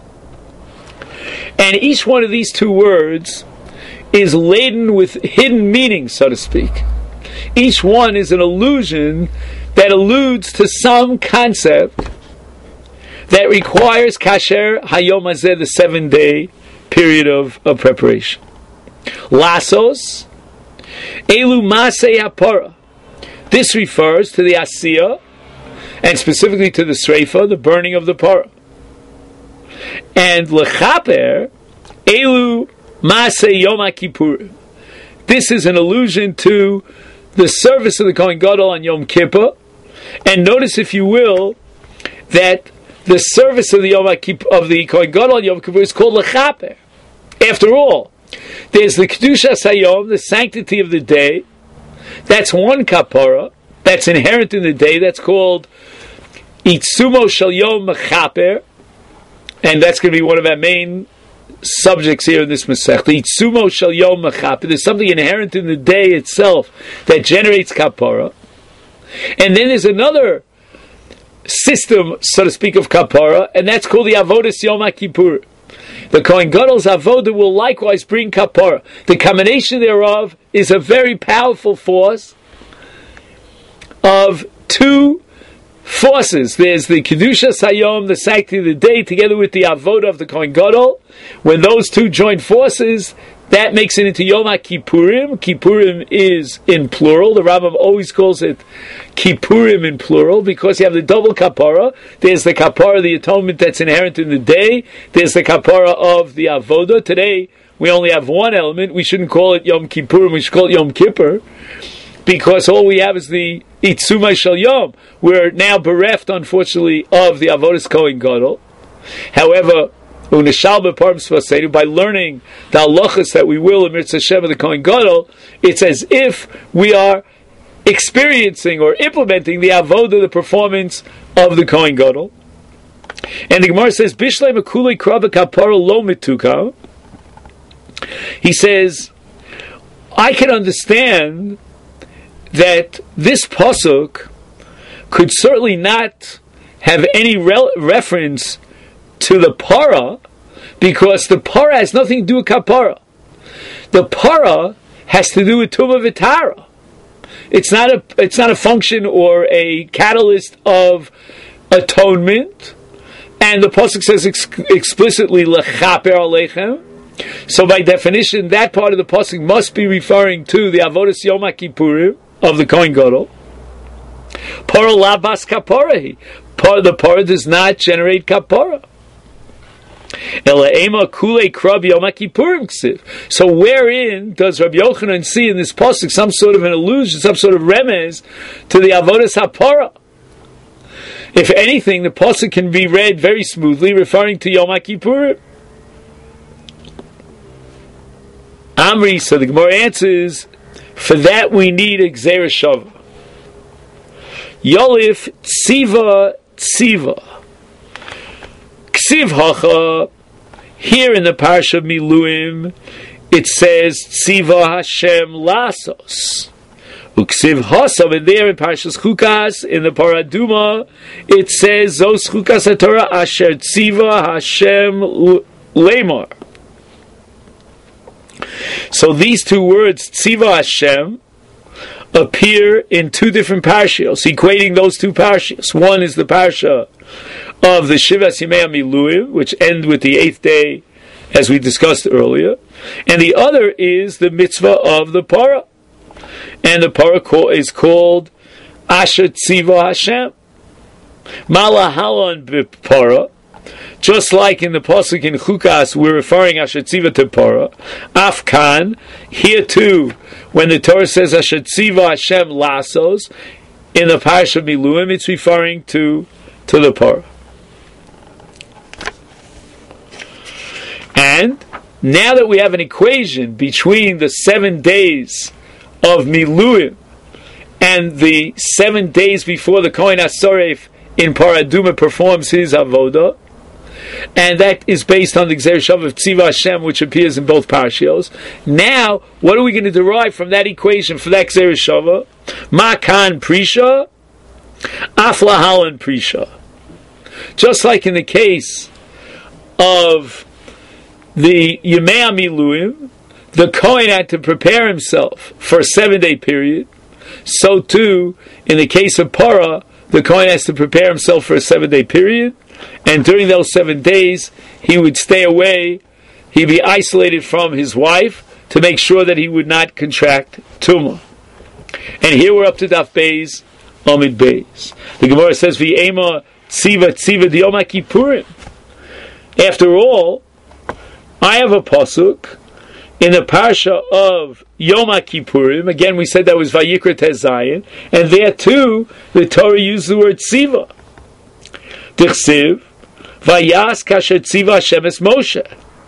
Speaker 1: And each one of these two words is laden with hidden meanings, so to speak. Each one is an allusion that alludes to some concept that requires kasher hayom hazeh, the seven-day period of, of preparation. Lasos, elu masei hapara. This refers to the asiyah, and specifically to the sreifa, the burning of the parah. And lechaper, elu Maaseh Yom HaKippur. This is an allusion to the service of the Kohen Gadol on Yom Kippur. And notice, if you will, that the service of the Yom HaKippur, of the Kohen Gadol on Yom Kippur, is called Lechaper. After all, there's the Kedushas Hayom, the sanctity of the day. That's one kapara that's inherent in the day. That's called Itzumo Shel Yom Mechaper, and that's going to be one of our main subjects here in this Masech. The Itzumo Shel Yom Mechaper. There's something inherent in the day itself that generates kapara. And then there's another system, so to speak, of kapara, and that's called the Avodas Yom HaKippur. The Kohen Gadol's avodah will likewise bring kapara. The combination thereof is a very powerful force of two forces. There's the Kedushas Hayom, the sanctity of the day, together with the avodah of the Kohen Gadol. When those two join forces, that makes it into Yom HaKippurim. Kippurim is in plural. The Rambam always calls it Kippurim in plural because you have the double kapara. There's the kapara, the atonement that's inherent in the day. There's the kapara of the avodah. Today, we only have one element. We shouldn't call it Yom Kippurim. We should call it Yom Kippur, because all we have is the Itzumah Shel Yom. We're now bereft, unfortunately, of the Avodas Kohen Gadol. However, by learning the halachas that we will in Mitzvah Shem of the Kohen Gadol, it's as if we are experiencing or implementing the avodah, the performance of the Kohen Gadol. And the Gemara says, Bishlei Mekulei Krava Kapara Lo Mituka. He says, I can understand that this pasuk could certainly not have any re- reference to the para, because the para has nothing to do with kapara. The para has to do with tumah v'tara. It's not a it's not a function or a catalyst of atonement, and the pasuk says ex- explicitly lechaper aleichem. So by definition, that part of the pasuk must be referring to the avodas Yom HaKippurim of the Kohen Gadol. Para labas kapara. Part the para does not generate kapara. So wherein does Rabbi Yochanan see in this pasuk some sort of an allusion, some sort of remez to the avodas hapara? If anything, the pasuk can be read very smoothly, referring to Yom HaKippurim. Amri, so the Gemara answers, for that we need a Gzeira Shava. Yolif Tziva Tziva. Ksiv Hacha, here in the Parsha Miluim, it says Tziva Hashem Lasos. Uksiv Hasa, and there in Parshas Chukas, in the Paraduma, it says Zos Chukas HaTorah Asher Tziva Hashem Lemar. So these two words, Tziva Hashem, appear in two different parshios, equating those two parshios. One is the parsha of the Shivas Yimei Miluim, which end with the eighth day, as we discussed earlier, and the other is the mitzvah of the parah, and the parah is called Asher Tziva Hashem. Malahalan b'parah. Just like in the pasuk in Chukas, we're referring Asher Tziva to Parah. Afkan, here too, when the Torah says Asher Tziva Hashem Lasos, in the Parsha Miluim, it's referring to, to the Parah. And now that we have an equation between the seven days of Miluim and the seven days before the Kohen HaSoref in Paraduma performs his avodah, and that is based on the Gzeira Shava of Tziva Hashem, which appears in both parshios. Now, what are we going to derive from that equation for that Gzeira Shava? Makan Prisha, Aflahalan Prisha. Just like in the case of the Yemei Miluim, the Kohen had to prepare himself for a seven-day period. So too, in the case of Parah, the Kohen has to prepare himself for a seven-day period. And during those seven days, he would stay away, he'd be isolated from his wife to make sure that he would not contract Tumah. And here we're up to Daf Beis, Amid Beis. The Gemara says, V'ema tziva tziva d'yom HaKippurim. After all, I have a pasuk in the parsha of Yom HaKippurim. Again, we said that was Vayikra Tez Zayin, and there too, the Torah used the word tziva. Tichsiv, Vayas kasher tziva Hashem es Moshe.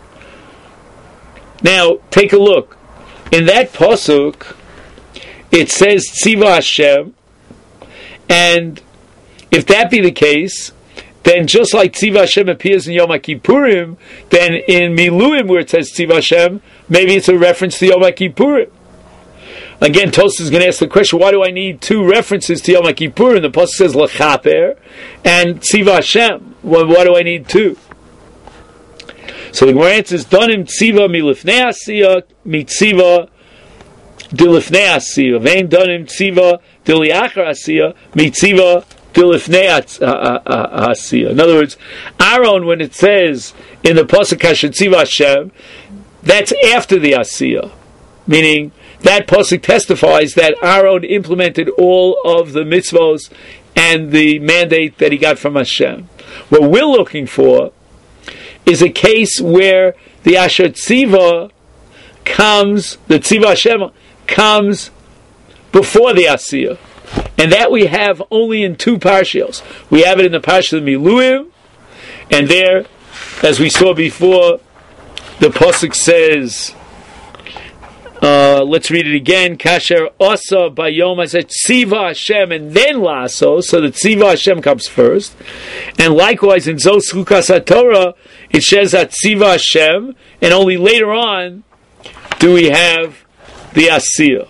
Speaker 1: Now, take a look. In that pasuk, it says tziva Hashem, and if that be the case, then just like tziva Hashem appears in Yom HaKippurim, then in Miluim where it says tziva Hashem, maybe it's a reference to Yom HaKippurim. Again, Tosfos is going to ask the question, why do I need two references to Yom HaKippurim? The pasuk says L'chaper and Tziva Hashem. Well, why do I need two? So the Gemara answers, Donim Tziva milifnei asiyah, mitziva dilifnei asiyah. Vein Donim Tziva diliachar asiyah, mitziva dilifnei asiyah. In other words, Aaron, when it says in the pasuk Kasher Tziva Hashem, that's after the asiyah. Meaning, that pasuk testifies that Aaron implemented all of the mitzvos and the mandate that he got from Hashem. What we're looking for is a case where the Asher Tziva comes, the Tziva Hashem comes before the Asiyah. And that we have only in two parshios. We have it in the parsha of Miluim, and there, as we saw before, the pasuk says, Uh, let's read it again. Kasher Osa Bayom, I said Tziva Hashem and then Lasso, so the Tziva Hashem comes first. And likewise in Zos Chukas HaTorah, it says that Tziva Hashem, and only later on do we have the Asiyah.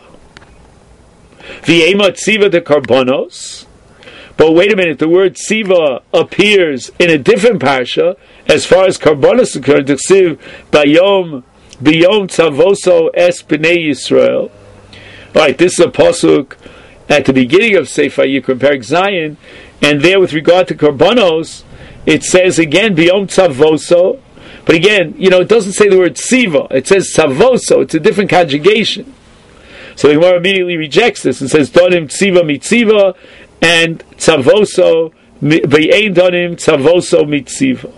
Speaker 1: V'ema Tziva de Karbonos. But wait a minute, the word Tziva appears in a different parsha as far as Karbonos is concerned. Tziv Bayom Biyom Tzavoso Es B'nei Yisrael. Alright, this is a pasuk at the beginning of Sefer Yikra, Perek Zayin, and there with regard to Karbanos, it says again Biyom Tzavoso, but again, you know, it doesn't say the word Tziva, it says Tzavoso, it's a different conjugation. So the Gemara immediately rejects this and says Donim Tziva Mitziva and Tzavoso, V'yein Donim Tzavoso Mitziva.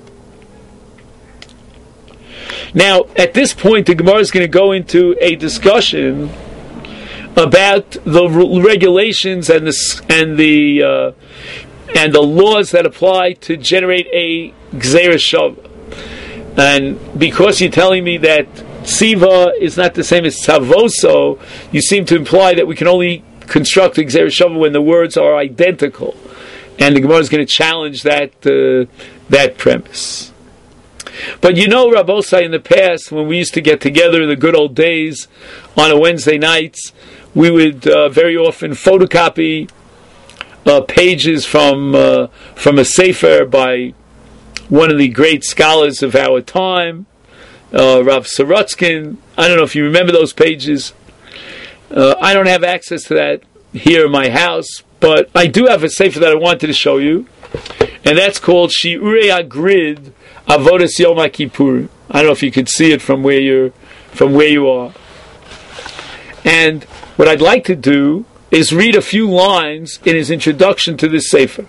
Speaker 1: Now, at this point, the Gemara is going to go into a discussion about the regulations and the and the uh, and the laws that apply to generate a Gzeira Shava. And because you're telling me that Tziva is not the same as Tzavoso, you seem to imply that we can only construct a Gzeira Shava when the words are identical. And the Gemara is going to challenge that uh, that premise. But you know, Rabbosai, in the past, when we used to get together in the good old days on a Wednesday nights, we would uh, very often photocopy uh, pages from uh, from a sefer by one of the great scholars of our time, uh, Rav Sorotskin. I don't know if you remember those pages. Uh, I don't have access to that here in my house, but I do have a sefer that I wanted to show you, and that's called Shiurei Agrid Avodas Yom HaKippur. I don't know if you could see it from where you're, from where you are. And what I'd like to do is read a few lines in his introduction to this sefer.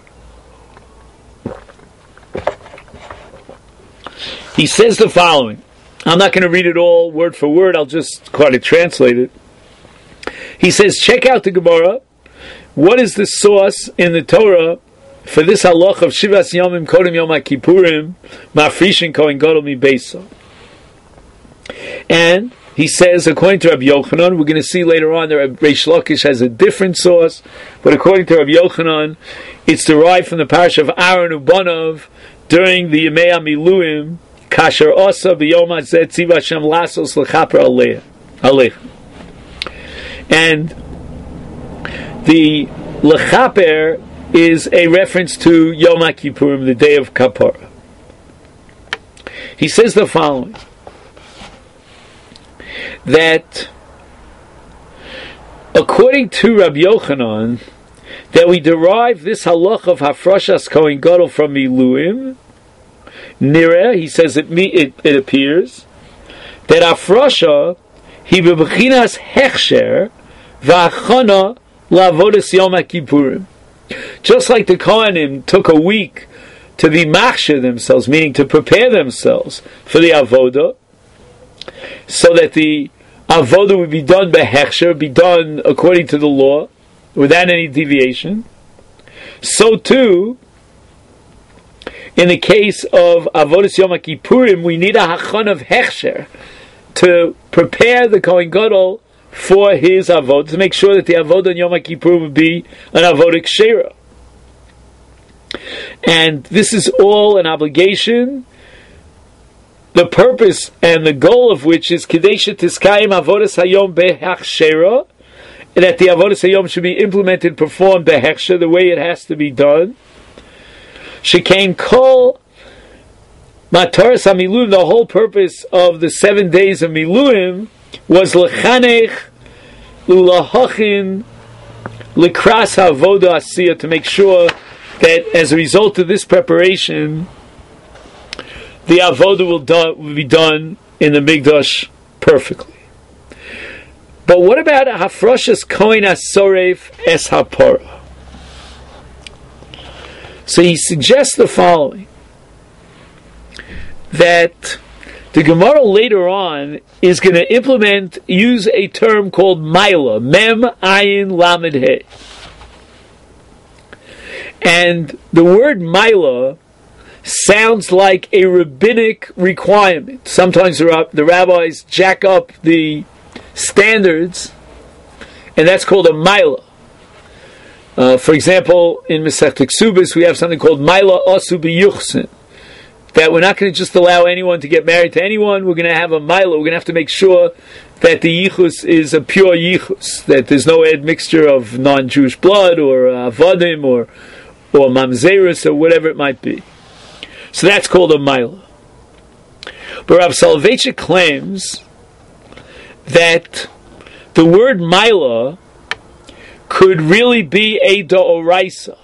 Speaker 1: He says the following. I'm not going to read it all word for word. I'll just try to translate it. He says, check out the Gemara. What is the source in the Torah for this halach of Shivas Yomim Kodem Yom HaKippurim Mafrishin Kohen Gadol Mi Beisa? And he says, according to Rabbi Yochanan, we're going to see later on that Reish Lakish has a different source, but according to Rabbi Yochanan, it's derived from the parish of Aaron Ubanov during the Yemei HaMiluim, Kasher Osa B'Yom HaZeh Tziva Hashem Lasos L'chaper Aleich. And the L'chaper is a reference to Yom HaKippurim, the day of Kapara. He says the following, that according to Rabbi Yochanan, that we derive this halach of Hafrashas Kohen Gadol from Miluim, Nireh, he says it, it, it appears, that Hafrasha, he bebechinas hechsher, v'achana la'avodas Yom HaKippurim. Just like the Kohanim took a week to be machshir themselves, meaning to prepare themselves for the avodah, so that the avodah would be done by hechsher, be done according to the law, without any deviation. So too, in the case of avodas Yom HaKippurim, we need a hachon of hechsher to prepare the Kohen Gadol for his avodah, to make sure that the avodah on Yom HaKippur would be an avodah kshera. And this is all an obligation, the purpose and the goal of which is Kadesha Tiskayim Avodas Hayom Behachshera, that the Avodas Hayom should be implemented, performed Behechsher, the way it has to be done. Shekain Kol Mataras HaMiluim, the whole purpose of the seven days of Miluim was Lechanech L'Lahachin L'Kras HaVoda Asiyah, to make sure that as a result of this preparation, the avodah will, do, will be done in the Mikdash perfectly. But what about Hafrashas Kohen HaSoref Es HaPorah? So he suggests the following, that the Gemara later on is going to implement, use a term called Maila, Mem Ayin Lamed He. And the word Maila sounds like a rabbinic requirement. Sometimes the, the rabbis jack up the standards, and that's called a Maila. Uh, for example, in Masechta Ksubis, we have something called Maila Asu B'Yuchsin, that we're not going to just allow anyone to get married to anyone. We're going to have a Maila. We're going to have to make sure that the Yichus is a pure Yichus, that there's no admixture of non-Jewish blood, or uh, Avadim, or or Mamzerus, or whatever it might be. So that's called a Maila. But Rav Soloveitchik claims that the word Maila could really be a D'oraisa.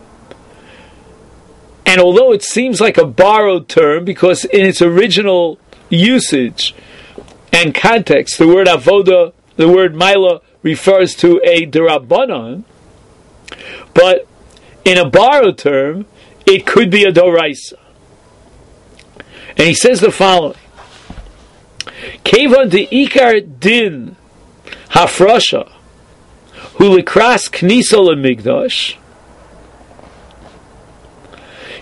Speaker 1: And although it seems like a borrowed term, because in its original usage and context, the word avoda, the word Maila, refers to a D'Rabbanan, but in a borrowed term, it could be a D'oraisa. And he says the following, Kevan de Ikar Din Hafrasha Hu Likras Knisa LeMikdash.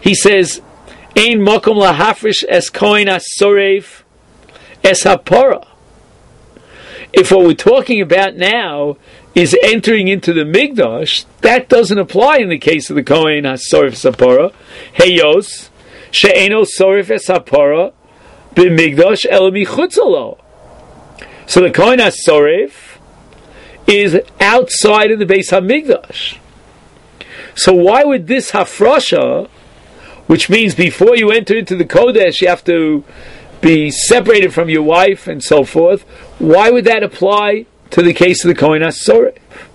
Speaker 1: He says, Ein mokom lahafrish es kohen hasorev es hapara. If what we're talking about now is entering into the Mikdash, that doesn't apply in the case of the Kohen HaSoref Sapara. Heyos, she'eno Soref Sapara, b'Mikdash el michutz lo. So the Kohen HaSoref is outside of the Beis HaMikdash. So why would this Hafrasha, which means before you enter into the Kodesh, you have to be separated from your wife and so forth, why would that apply to the case of the Kohen HaSoref?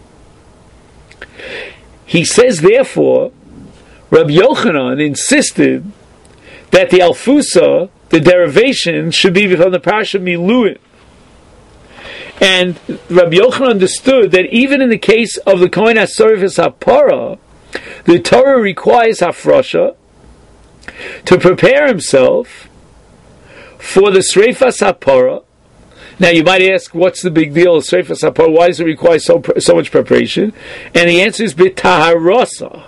Speaker 1: He says, therefore, Rabbi Yochanan insisted that the Alfusa, the derivation, should be from the Parasha Miluim. And Rabbi Yochanan understood that even in the case of the Kohen HaSoref as Hapara, the Torah requires Hafrasha to prepare himself for the Sreifas HaPara. Now you might ask, what's the big deal of Sreifas HaPara? Why does it require so so much preparation? And the answer is B'taharasa.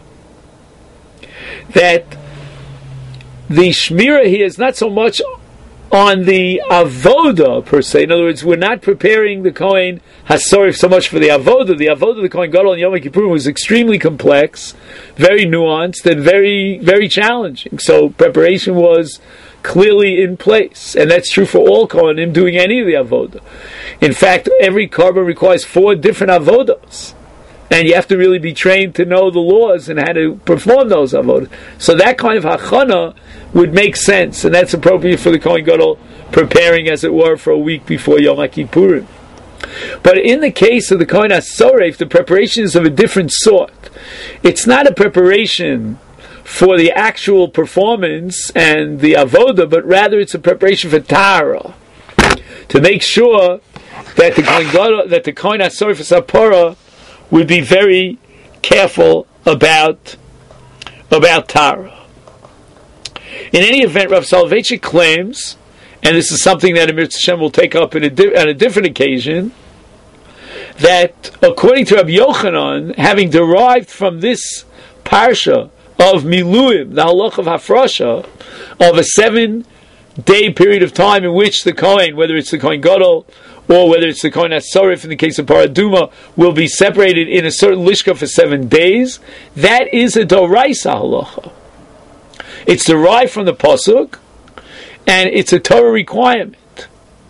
Speaker 1: That the Shmira here is not so much on the Avoda per se. In other words, we're not preparing the Kohen HaSoref so much for the Avoda. The Avoda of the Kohen Gadol on Yom Kippur was extremely complex, very nuanced, and very, very challenging. So preparation was clearly in place, and that's true for all Kohanim doing any of the avodah. In fact, every korban requires four different avodas, and you have to really be trained to know the laws and how to perform those avodas. So that kind of hachana would make sense, and that's appropriate for the Kohen Gadol preparing, as it were, for a week before Yom Kippurim. But in the case of the Kohen HaSoref, the preparation is of a different sort. It's not a preparation for the actual performance and the avoda, but rather it's a preparation for Tahara, to make sure that the Kohen Gadol, that the Kohen HaSoref Sapara would be very careful about about Tahara. In any event, Rav Soloveitchik claims, and this is something that Amir Tzashem will take up in a di- on a different occasion, that according to Rabbi Yochanan, having derived from this parsha of Miluim, the halach of Hafrasha, of a seven-day period of time in which the Kohen, whether it's the Kohen Gadol or whether it's the Kohen HaSoref in the case of Paraduma, will be separated in a certain lishka for seven days, that is a Doraisa halacha. It's derived from the Pasuk, and it's a Torah requirement.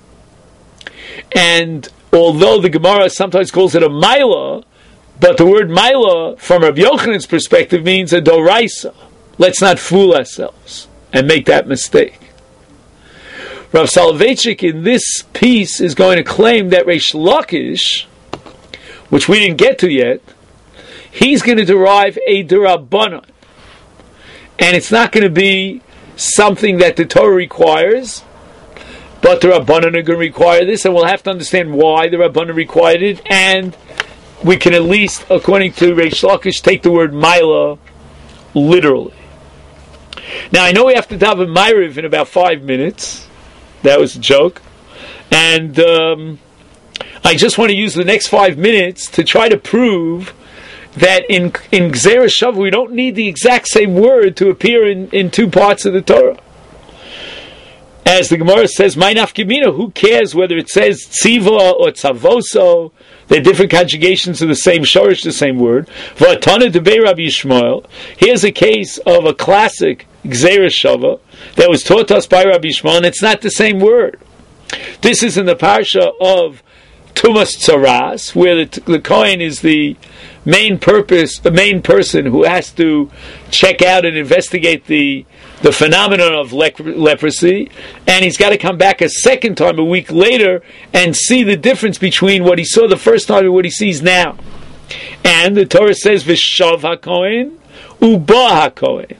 Speaker 1: And although the Gemara sometimes calls it a Maila, but the word Maila, from Rabbi Yochanan's perspective, means a Doraisa. Let's not fool ourselves and make that mistake. Rav Soloveitchik in this piece is going to claim that Reish Lakish, which we didn't get to yet, he's going to derive a Durabanan. And it's not going to be something that the Torah requires, but the Rabbanan are going to require this, and we'll have to understand why the Rabbanan required it, and we can at least, according to Reish Lakish, take the word Maila literally. Now, I know we have to daven Ma'ariv in about five minutes. That was a joke. And um, I just want to use the next five minutes to try to prove that in in Gzeira Shavuot we don't need the exact same word to appear in, in two parts of the Torah. As the Gemara says, "My nafkamina," who cares whether it says tziva or tzavoso? They're different conjugations of the same shorish, the same word. V'atana debei Rabbi Yishmael. Here's a case of a classic Gzeira Shavuot that was taught us by Rabbi Yishmael, and it's not the same word. This is in the parsha of Tumas Tzaras, where the, the Kohen is the main purpose, the main person who has to check out and investigate the the phenomenon of le- leprosy, and he's got to come back a second time a week later and see the difference between what he saw the first time and what he sees now. And the Torah says, "V'shav haKohen uba haKohen,"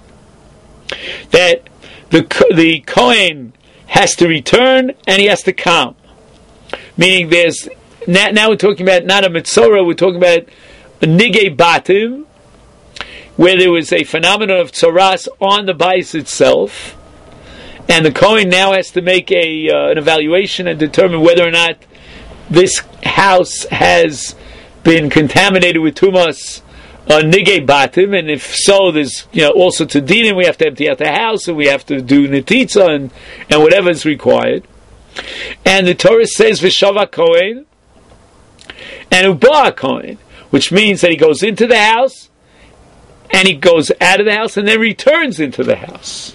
Speaker 1: that the the Kohen has to return and he has to come. Meaning, there's now, now we're talking about not a mitzorah, we're talking about a nigei batim, where there was a phenomenon of tzaras on the bais itself, and the Kohen now has to make a uh, an evaluation and determine whether or not this house has been contaminated with tumas uh, nigei batim, and if so, there's you know also to dinim. We have to empty out the house, and we have to do netitza and and whatever is required. And the Torah says v'shava kohen and uba kohen, which means that he goes into the house and he goes out of the house and then returns into the house.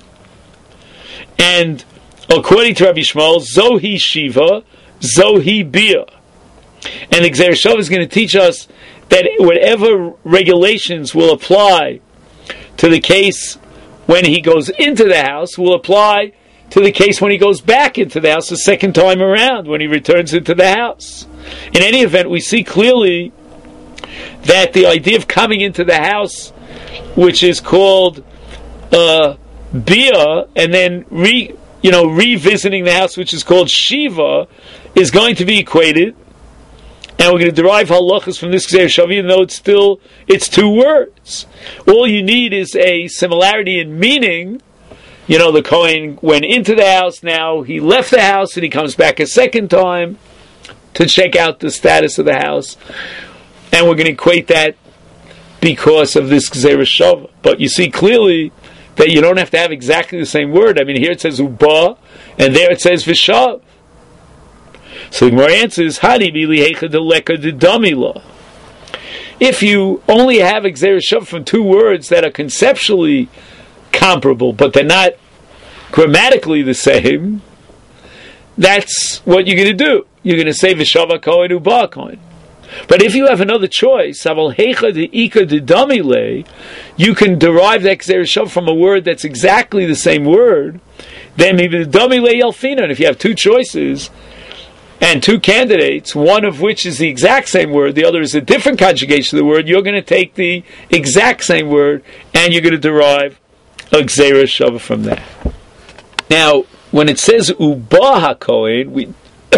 Speaker 1: And according to Rabbi Shmuel, zohi shiva, zohi bia. And the Gzeir Shava is going to teach us that whatever regulations will apply to the case when he goes into the house will apply to the case when he goes back into the house the second time around, when he returns into the house. In any event, we see clearly that the idea of coming into the house, which is called uh, bia, and then re, you know, revisiting the house, which is called shiva, is going to be equated. And we're going to derive halachas from this Gzeir Shava, even though it's still, it's two words. All you need is a similarity in meaning. You know, the Kohen went into the house, now he left the house, and he comes back a second time to check out the status of the house. And we're going to equate that because of this Gzeir Shava. But you see clearly that you don't have to have exactly the same word. I mean, here it says uba, and there it says v'shav. So the Gemara answers, Hani bilihecha deleka dedamila. If you only have a Gzeir Shava from two words that are conceptually comparable, but they're not grammatically the same, that's what you're going to do. You're going to say v'shava kohen uba kohen. But if you have another choice, aval hecha deika dedamile, you can derive that Gzeir Shava from a word that's exactly the same word. Then maybe dedamile yalfina. And if you have two choices and two candidates, one of which is the exact same word, the other is a different conjugation of the word, you're going to take the exact same word and you're going to derive a Gzeir Shava from that. Now, when it says uba hakohen, we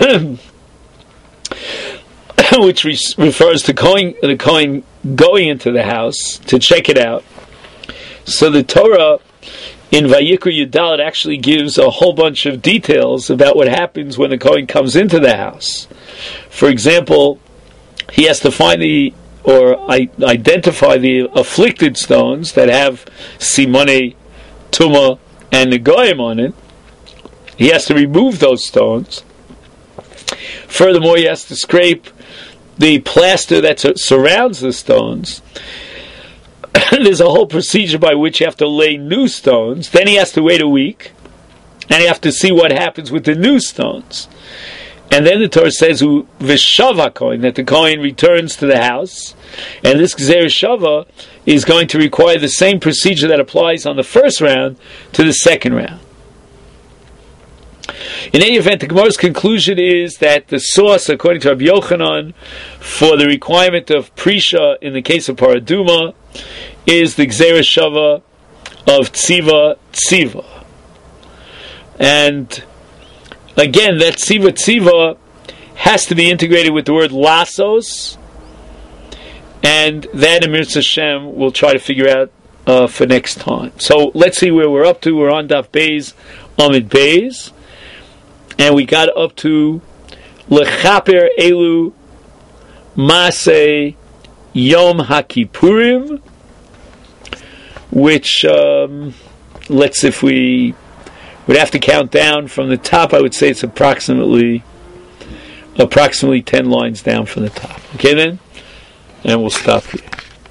Speaker 1: which re- refers to going, the Kohen going into the house to check it out. So the Torah in Vayikra Yudalet actually gives a whole bunch of details about what happens when the Kohen comes into the house. For example, he has to find the or I, identify the afflicted stones that have simone, tuma, and negoim on it. He has to remove those stones. Furthermore, he has to scrape the plaster that surrounds the stones. There's a whole procedure by which you have to lay new stones. Then he has to wait a week, and you have to see what happens with the new stones. And then the Torah says, "V'shava kohen," that the Kohen returns to the house, and this Gzeir Shava is going to require the same procedure that applies on the first round to the second round. In any event, the Gemara's conclusion is that the source, according to Rabbi Yochanan, for the requirement of Prisha in the case of Paraduma is the Gzeir Shava of Tziva Tziva. And again, that Tziva Tziva has to be integrated with the word Lasos, and that Amir Hashem will try to figure out uh, for next time. So let's see where we're up to. We're on Daf Beis, Amid Beis. And we got up to Lechaper Elu Maseh Yom HaKippurim, which, um, let's, if we would have to count down from the top, I would say it's approximately approximately ten lines down from the top. Okay then? And we'll stop here.